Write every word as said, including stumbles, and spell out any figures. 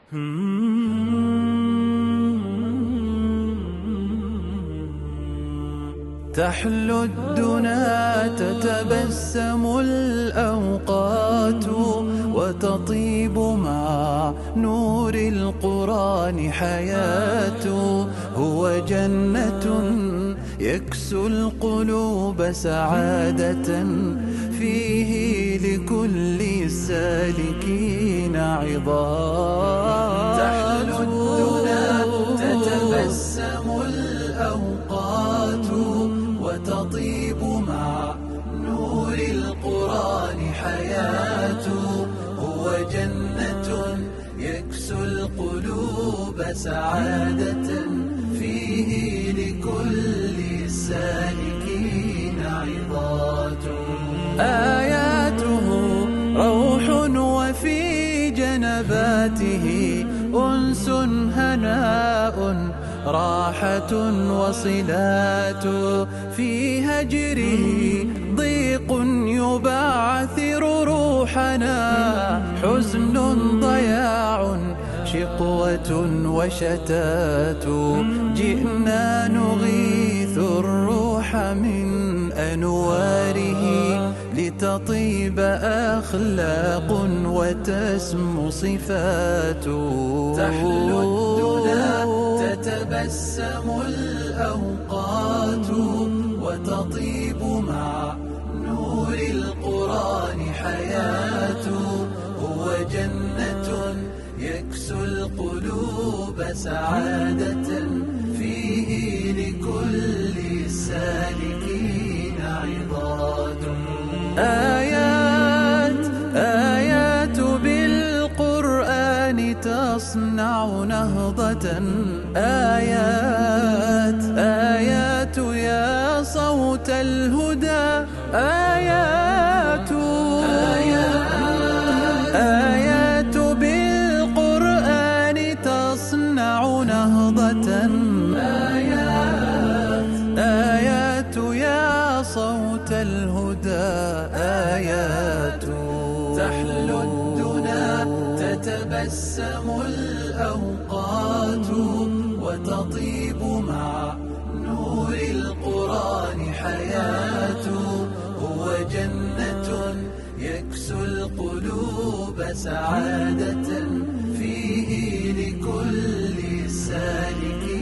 تحلو الدنا تتبسم الأوقات وتطيب مع نور القرآن حياة هو جنة يكسو القلوب سعادة فيه لكل السالكين عظات. تحلو الدنا تتبسم الأوقات وتطيب مع نور القرآن حياة هو جنة يكسو القلوب سعادة فيه لكل السالكين عظات. آياته روح وفي جنباته أنس هناء راحة وصلات في هجره ضيق يبعثر روحنا حزن ضياع شقوة وشتات جئنا نغيث الروح من أنواره لتطيب أخلاق وتسمو صفات. تحلو الدنا تتبسم الأوقات وتطيب مع نور القرآن حياة هو جنة يكسو القلوب سعادة فيه لكل السالكين عظات. آيات آيات بالقرآن تصنع نهضة آيات آيات يا صوت الهدى آيات آيات بالقرآن تصنع نهضة آيات آيات يا صوت الهدى آيات. تحلو الدنا تتبسم الأوقات وتطيب مع نور القرآن حياة هو جنة يكسو القلوب سعادة فيه لكل السالكين